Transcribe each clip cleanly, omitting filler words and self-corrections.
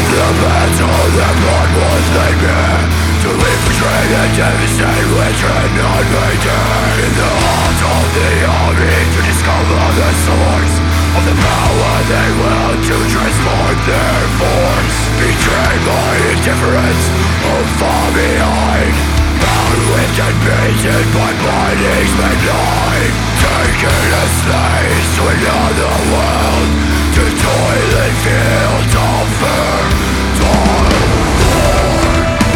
the battle that blood was laid bare, to leave betrayed and devastated with not maintained. In the heart of the army, to discover the source of the power they will to transform their force. Betrayed by indifference, far behind, bound with and beaten by bindings made blind, taken as slaves to another world, to toiling fields of fertile war.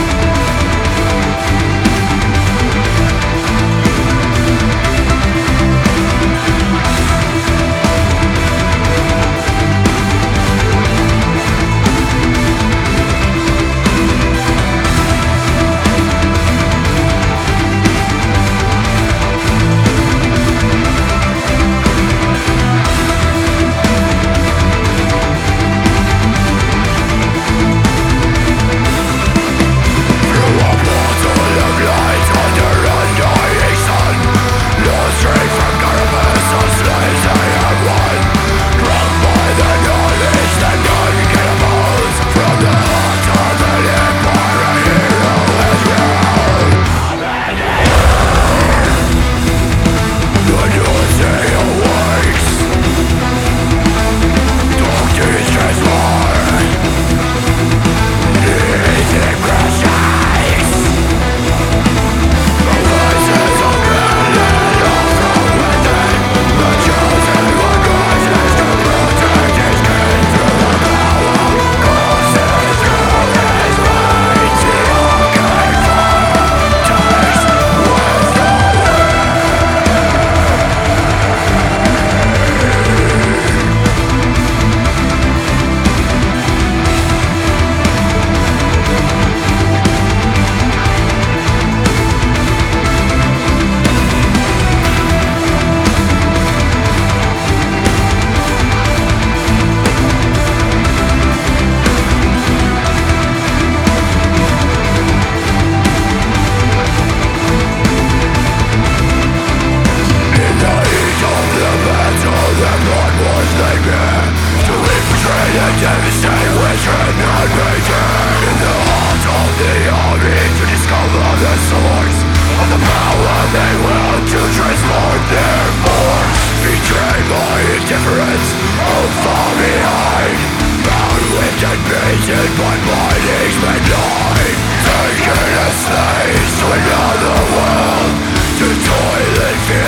Devastated with not maintained. In the heart of the army, to discover the source of the power they will to transform their force. Betrayed by indifference, far behind, bound with and beaten by bindings made blind, taken as slaves to another world, to toil and fear